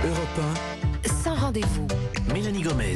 Europe 1, Sans rendez-vous. Mélanie Gomez.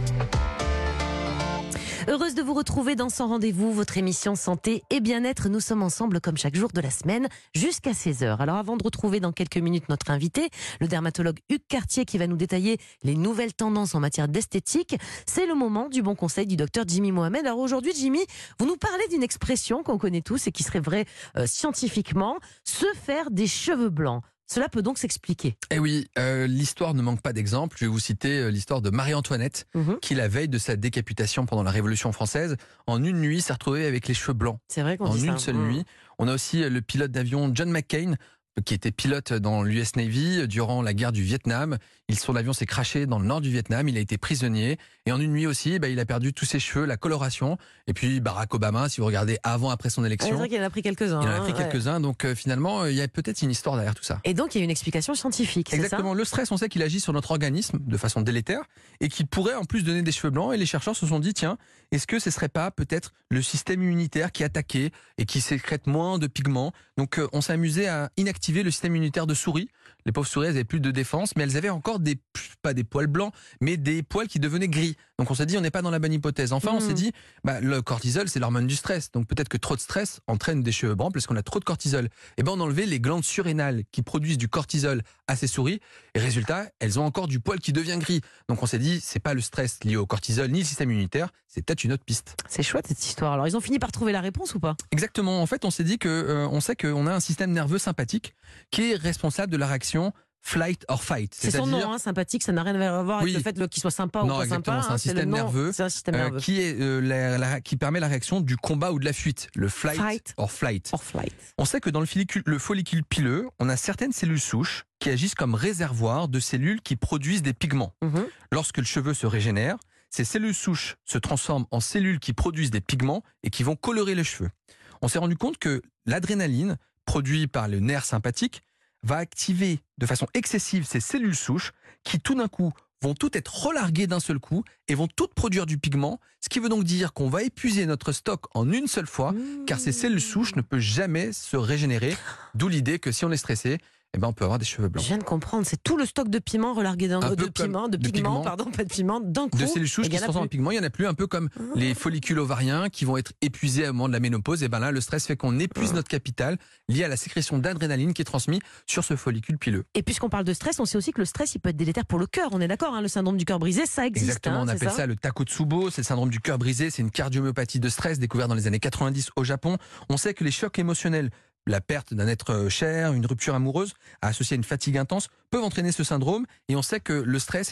Heureuse de vous retrouver dans Sans rendez-vous, votre émission santé et bien-être. Nous sommes ensemble comme chaque jour de la semaine jusqu'à 16h. Alors avant de retrouver dans quelques minutes notre invité, le dermatologue Hugues Cartier qui va nous détailler les nouvelles tendances en matière d'esthétique, c'est le moment du bon conseil du docteur Jimmy Mohamed. Alors aujourd'hui Jimmy, vous nous parlez d'une expression qu'on connaît tous et qui serait vraie scientifiquement, se faire des cheveux blancs. Cela peut donc s'expliquer. Eh oui, l'histoire ne manque pas d'exemples. Je vais vous citer l'histoire de Marie-Antoinette, qui la veille de sa décapitation pendant la Révolution française, en une nuit s'est retrouvée avec les cheveux blancs. C'est vrai qu'on En dit ça. une seule nuit. On a aussi le pilote d'avion John McCain, qui était pilote dans l'US Navy durant la guerre du Vietnam. Son avion s'est crashé dans le nord du Vietnam, il a été prisonnier. Et en une nuit aussi, il a perdu tous ses cheveux, la coloration. Et puis Barack Obama, si vous regardez avant-après son élection, C'est vrai qu'il en a pris quelques-uns. il en a pris ouais. quelques-uns. Donc finalement, il y a peut-être une histoire derrière tout ça. Et donc il y a une explication scientifique, c'est ça ? Exactement. Le stress, on sait qu'il agit sur notre organisme de façon délétère et qu'il pourrait en plus donner des cheveux blancs. Et les chercheurs se sont dit, tiens, est-ce que ce serait pas peut-être le système immunitaire qui est attaqué et qui sécrète moins de pigments ? Donc on s'est amusé à inactiver le système immunitaire de souris. Les pauvres souris, elles avaient plus de défense, mais elles avaient encore pas des poils blancs, mais des poils qui devenaient gris. Donc on s'est dit, on n'est pas dans la bonne hypothèse. Enfin, on s'est dit, le cortisol, c'est l'hormone du stress. Donc peut-être que trop de stress entraîne des cheveux blancs parce qu'on a trop de cortisol. Et on enlevait les glandes surrénales qui produisent du cortisol à ces souris. Et résultat, elles ont encore du poil qui devient gris. Donc on s'est dit, c'est pas le stress lié au cortisol ni le système immunitaire, c'est peut-être une autre piste. C'est chouette cette histoire. Alors ils ont fini par trouver la réponse ou pas ? Exactement. En fait, on s'est dit que, on sait qu'on a un système nerveux sympathique qui est responsable de la réaction flight or fight. C'est son nom, sympathique, ça n'a rien à voir avec le fait qu'il soit sympa ou non, pas exactement, sympa. c'est un système nerveux, c'est un système nerveux. qui est qui permet la réaction du combat ou de la fuite, le fight or flight. On sait que dans le follicule pileux, on a certaines cellules souches qui agissent comme réservoirs de cellules qui produisent des pigments. Lorsque le cheveu se régénère, ces cellules souches se transforment en cellules qui produisent des pigments et qui vont colorer les cheveux. On s'est rendu compte que l'adrénaline, produite par le nerf sympathique, va activer de façon excessive ces cellules souches qui tout d'un coup vont toutes être relarguées d'un seul coup et vont toutes produire du pigment, ce qui veut donc dire qu'on va épuiser notre stock en une seule fois, car ces cellules souches ne peuvent jamais se régénérer, d'où l'idée que si on est stressé, on peut avoir des cheveux blancs. Je viens de comprendre, c'est tout le stock de piment relargué d'un coup. De piment, pas de piment, d'un coup. De cellules souches qui se transforment en pigments, il n'y en a plus, un peu comme les follicules ovariens qui vont être épuisés au moment de la ménopause. Et là, le stress fait qu'on épuise notre capital lié à la sécrétion d'adrénaline qui est transmise sur ce follicule pileux. Et puisqu'on parle de stress, on sait aussi que le stress, il peut être délétère pour le cœur. On est d'accord, le syndrome du cœur brisé, ça existe. Exactement, on appelle ça le Takotsubo, c'est le syndrome du cœur brisé, c'est une cardiomyopathie de stress découverte dans les années 90 au Japon. On sait que les chocs émotionnels, la perte d'un être cher, une rupture amoureuse, associée à une fatigue intense, peuvent entraîner ce syndrome. Et on sait que le stress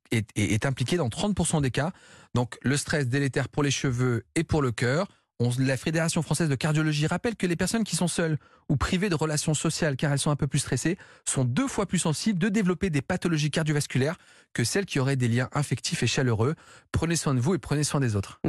est impliqué dans 30% des cas. Donc le stress délétère pour les cheveux et pour le cœur. La Fédération française de cardiologie rappelle que les personnes qui sont seules ou privées de relations sociales car elles sont un peu plus stressées sont 2 fois plus sensibles de développer des pathologies cardiovasculaires que celles qui auraient des liens affectifs et chaleureux. Prenez soin de vous et prenez soin des autres.